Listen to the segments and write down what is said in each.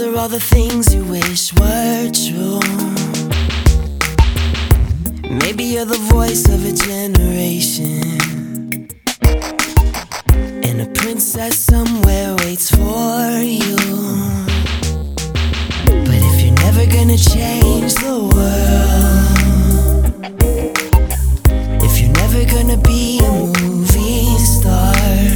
her all the things you wish were true. Maybe you're the voice of a generation, and a princess somewhere waits for you. But if you're never gonna change the world, if you're never gonna be a movie star,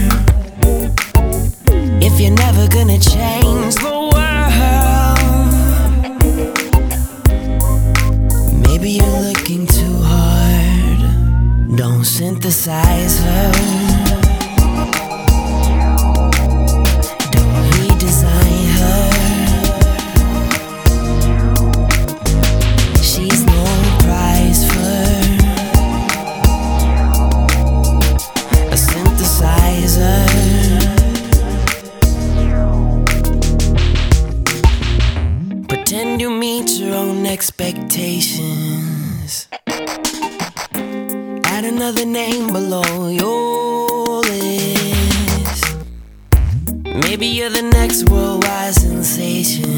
if you're never gonna change the world, maybe you're looking too hard. Don't synthesize her. Don't redesign her. She's no prize for a synthesizer. Pretend you meet your own expectations. Add another name below your list. Maybe you're the next worldwide sensation.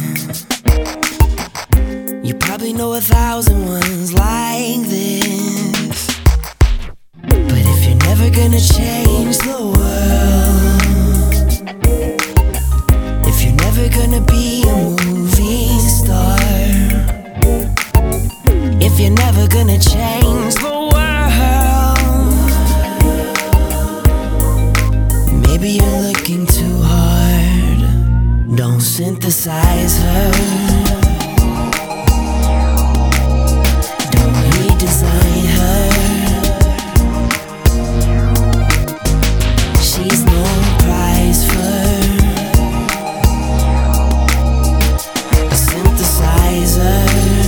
You probably know 1,000 ones like this. But if you're never gonna change the world, if you're never gonna be a movie star, if you're never gonna change the world, maybe you're looking too hard. Don't synthesize her. Don't redesign her. She's no prize for a synthesizer.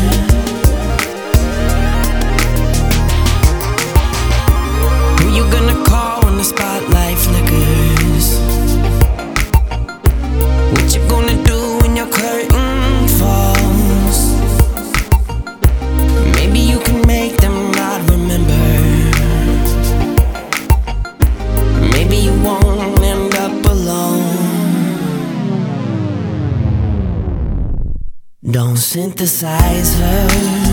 Who you gonna call when the spotlight flickers? What you gonna do when your curtain falls? Maybe you can make them not remember. Maybe you won't end up alone. Don't synthesize her.